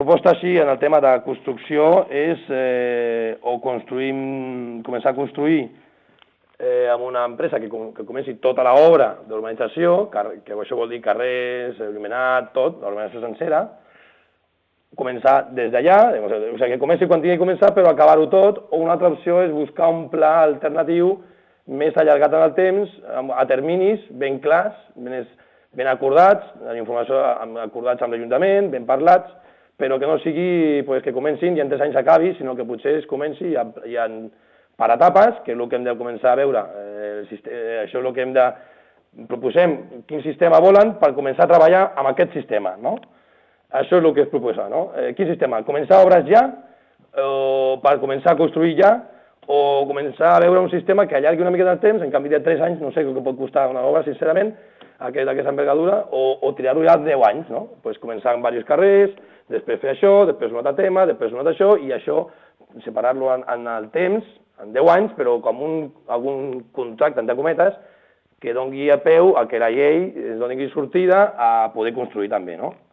La proposta així en el tema de construcció és o començar a construir amb una empresa que comenci tota l'obra d'urbanització, que això vol dir carrers, il·luminat, tot, l'urbanització sencera, començar des d'allà, o sigui, que comenci quan tingui que començar, però acabar-ho tot, o una altra opció és buscar un pla alternatiu més allargat en el temps, a terminis ben clars, ben acordats, amb informació acordats amb l'Ajuntament, ben parlats, però que no sigui que comencin i en 3 anys acabi, sinó que potser es comenci per etapes, que és el que hem de començar a veure. Això és el que hem de... Proposem quin sistema volen per començar a treballar amb aquest sistema, no? Això és el que es proposa, no? Quin sistema? Començar obres ja, o per començar a construir ja, o començar a veure un sistema que allargui una mica del temps, en canvi de 3 anys, no sé el que pot costar una obra, sincerament, aquesta envergadura, o tirar-ho ja 10 anys, no? Començar amb diversos carrers, després fer això, després un altre tema, després un altre això, i això separar-lo en el temps, en 10 anys, però com algun contracte, entre cometes, que doni peu a que la llei es doni sortida a poder construir també, no?